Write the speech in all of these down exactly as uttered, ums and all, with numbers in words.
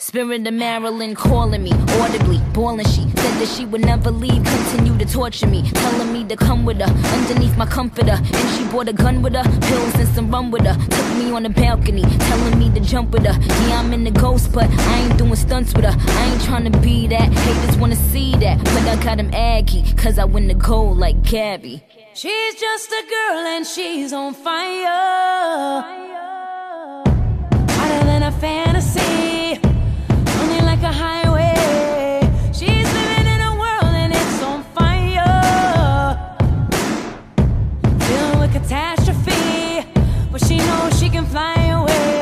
Spirit of Marilyn calling me, audibly, bawling. She said that she would never leave, continue to torture me, telling me to come with her, underneath my comforter. And she brought a gun with her, pills and some rum with her. Took me on the balcony, telling me to jump with her. Yeah, I'm in the ghost, but I ain't doing stunts with her. I ain't trying to be that, haters wanna see that. But I got him aggy, cause I win the gold like Gabby. She's just a girl and she's on fire, hotter than a fantasy, running like a highway. She's living in a world and it's on fire, filled with catastrophe, but she knows she can fly away.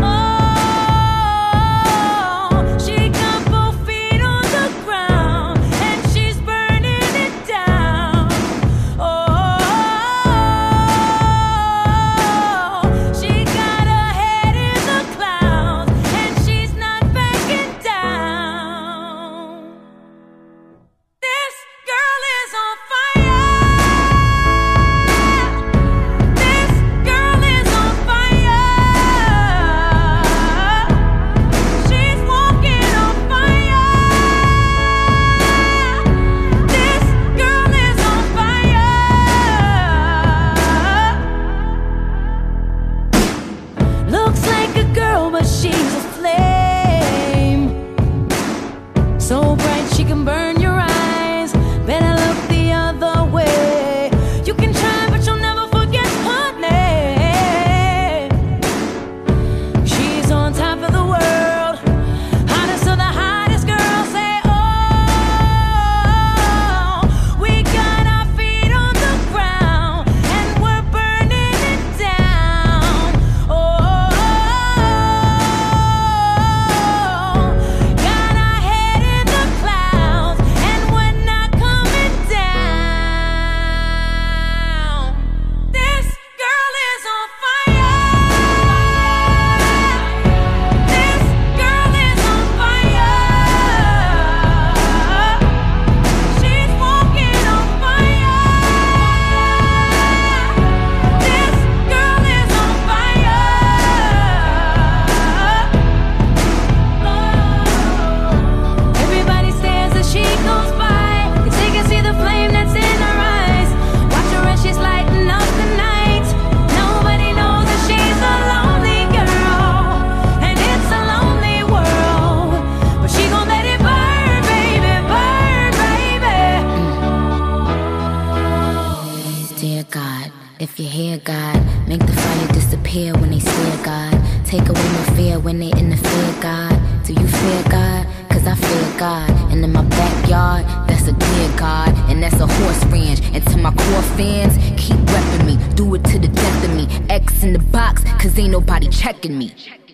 So bright she can burn your eyes. Better look the other way. You can try, but you'll never forget her name. She's on top of the world, hottest of the hottest girls. Say, oh, we got our feet on the ground and we're burning it down. Oh, if you hear God, make the fire disappear when they stare, God. Take away my fear when they interfere, God. Do you fear God? Cause I fear God. And in my backyard, that's a deer, God. And that's a horse ranch. And to my core fans, keep repping me. Do it to the death of me. X in the box, cause ain't nobody checking me.